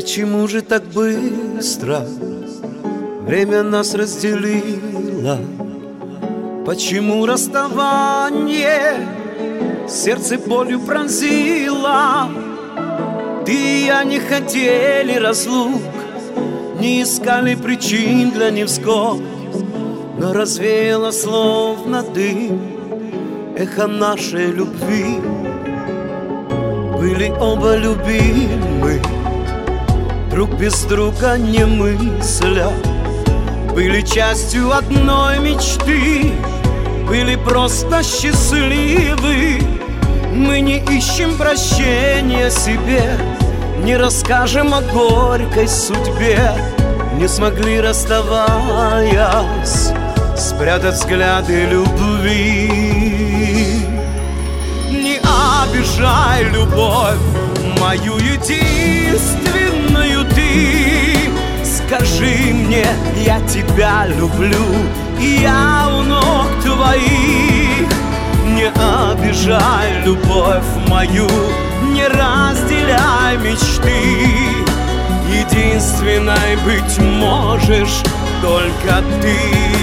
Почему же так быстро время нас разделило? Почему расставание сердце болью пронзило? Ты и я не хотели разлук, не искали причин для невзгод, но развеяло словно дым эхо нашей любви. Были оба любимы, друг без друга не мысля, были частью одной мечты, были просто счастливы. Мы не ищем прощения себе, не расскажем о горькой судьбе, не смогли, расставаясь, спрятать взгляды любви. Не обижай, любовь мою единственную ты. Скажи мне, я тебя люблю, и я у ног твоих. Не обижай, любовь мою, не разделяй мечты. Единственной быть можешь только ты.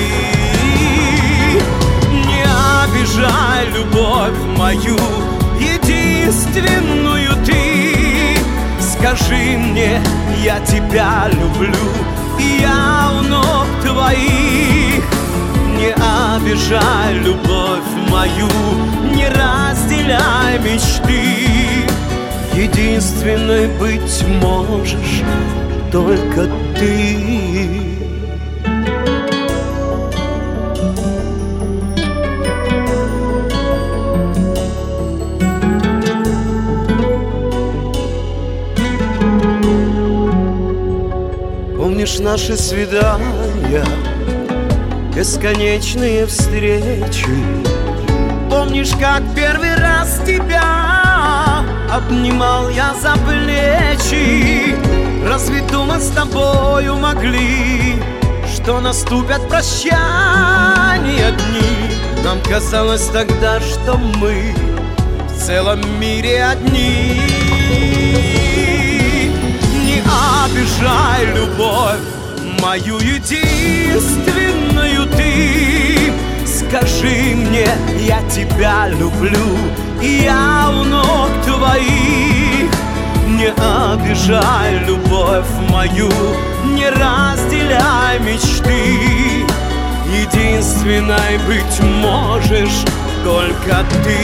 Не обижай, любовь мою, единственную ты. Скажи мне, я тебя люблю, и я у ног твоих. Не обижай, любовь мою, не разделяй мечты. Единственной быть можешь только ты. Помнишь наши свидания, бесконечные встречи? Помнишь, как первый раз тебя обнимал я за плечи? Разве думать с тобою могли, что наступят прощания дни? Нам казалось тогда, что мы в целом мире одни. Не обижай, любовь мою единственную ты. Скажи мне, я тебя люблю, и я у ног твоих. Не обижай, любовь мою, не разделяй мечты. Единственной быть можешь только ты.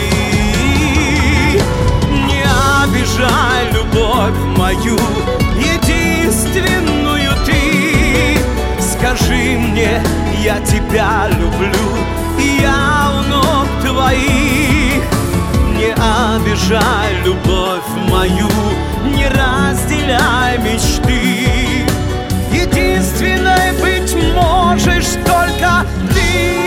Не обижай, любовь мою, единственную ты. Скажи мне, я тебя люблю, и я у ног твоих. Не обижай, любовь мою, не разделяй мечты. Единственной быть можешь только ты.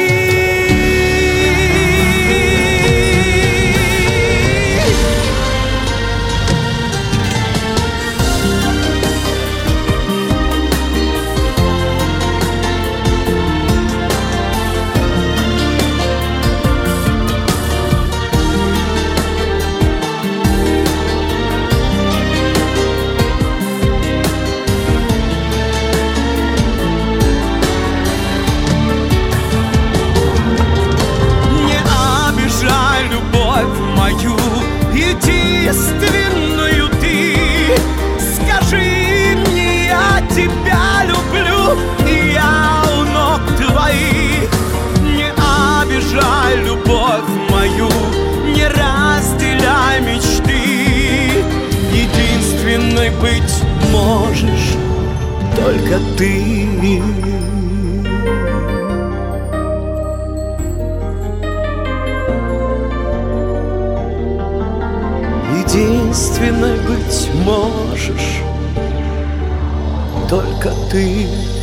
Единственную ты. Скажи мне, я тебя люблю, и я у ног твоих. Не обижай, любовь мою, не разделяй мечты. Единственной быть можешь только ты. Единственной быть можешь только ты.